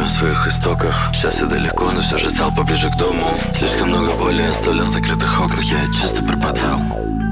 своих истоках. Сейчас я далеко, но все же стал поближе к дому. Слишком много боли оставлял в закрытых окнах, я часто пропадал.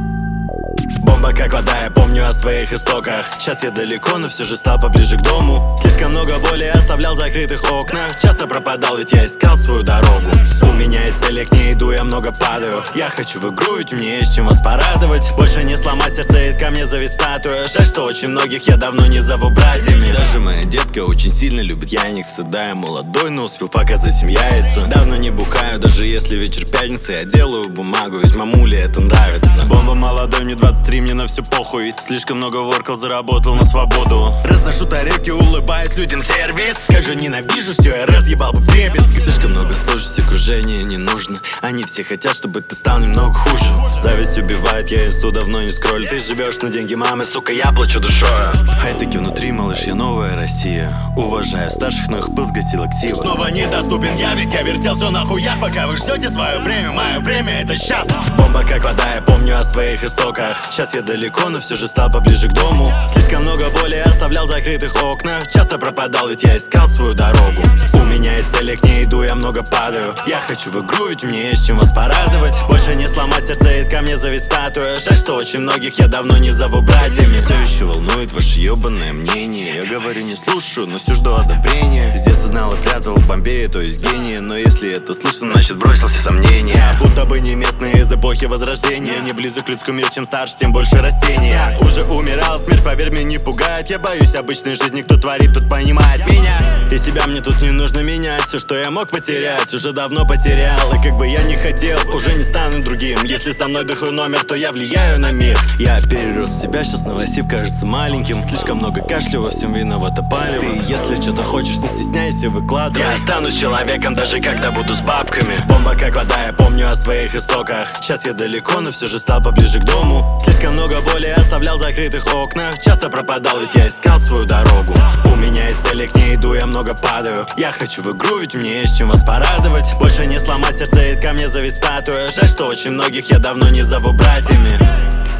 Бомба как вода, я помню о своих истоках. Сейчас я далеко, но все же стал поближе к дому. Слишком много боли оставлял в закрытых окнах. Часто пропадал, ведь я искал свою дорогу. У меня есть цель, я к ней иду, я много падаю. Я хочу в игру, ведь мне есть чем вас порадовать. Больше не сломать сердце, есть ко мне завис статуя. Жаль, что очень многих я давно не зову братьями. Даже моя детка очень сильно любит яниксы. Да, я молодой, но успел показать им яйца. Давно не бухаю, даже если вечер пятница. Я делаю бумагу, ведь мамуле это нравится. Бомба молодой, мне 23, мне на все похуй. Слишком много воркал, заработал на свободу. Разношу тарелки, улыбаюсь людям сервис. Скажу, ненавижу все, я разъебал бы вдребезги. Слишком много сложностей, окружения не нужно. Они все хотят, чтобы ты стал немного хуже. Зависть убивает, я инсту давно не скроллю. Ты живешь на деньги мамы, сука, я плачу душой. Хай-теки внутри, малыш, я новая Россия. Уважаю старших, но их пыл сгасил активы. Снова недоступен я, ведь я вертел все на хуях. Пока вы ждете свое время, мое время это сейчас. Бомба как вода, я помню о своих истоках. Сейчас я далеко, но все же стал поближе к дому. Слишком много боли оставлял в закрытых окнах. Часто пропадал, ведь я искал свою дорогу. У меня есть цель, я к ней иду, я много падаю. Я хочу в игру, ведь мне есть чем вас порадовать. Больше не сломать сердце, есть ко мне завис статуя. Жаль, что очень многих я давно не зову братьями. Все еще волнует ваше ебаное мнение. Я говорю, не слушаю, но все жду одобрения. Здесь знал и прятал Бомбея, то есть гений. Но если это слышно, значит бросил все сомнения. Я будто бы не местный из эпохи возрождения. Не близок к людскому миру, чем старше, тем больше растения. Уже умирал, смерть, поверь мне, не пугает. Я боюсь обычной жизни, кто творит, тут понимает меня. И себя мне тут не нужно менять. Все, что я мог потерять, уже давно потерял. И как бы я не хотел, уже не стану другим. Если со мной дыхаю номер, то я влияю на мир. Я перерос в себя, сейчас новосиб кажется маленьким. Слишком много кашля, во всем виновато палево. Ты если что-то хочешь, не стесняйся, выкладывай. Я останусь человеком, даже когда буду с бабками. Бомба как вода, я помню о своих истоках. Сейчас я далеко, но все же стал поближе к дому. Слишком много боли оставлял в закрытых окнах. Часто пропадал, ведь я искал свою дорогу. У меня есть цель, я к ней иду, я много падаю. Я хочу в игру, ведь мне есть чем вас порадовать. Больше не сломать сердце, есть ко мне завис статуя. Жаль, что очень многих я давно не зову братьями.